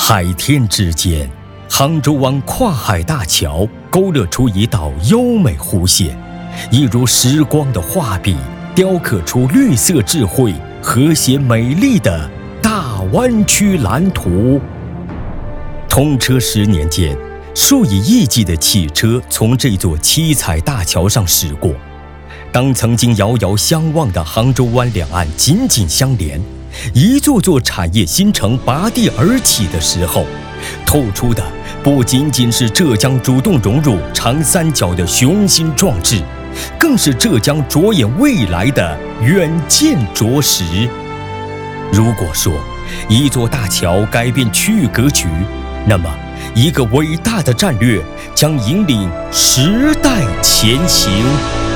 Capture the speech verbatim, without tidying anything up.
海天之间，杭州湾跨海大桥勾勒出一道优美弧线，一如时光的画笔，雕刻出绿色智慧、和谐美丽的大湾区蓝图。通车十年间，数以亿计的汽车从这座七彩大桥上驶过。当曾经遥遥相望的杭州湾两岸紧紧相连，一座座产业新城拔地而起的时候，透出的不仅仅是浙江主动融入长三角的雄心壮志，更是浙江着眼未来的远见卓识。如果说一座大桥改变区域格局，那么一个伟大的战略将引领时代前行。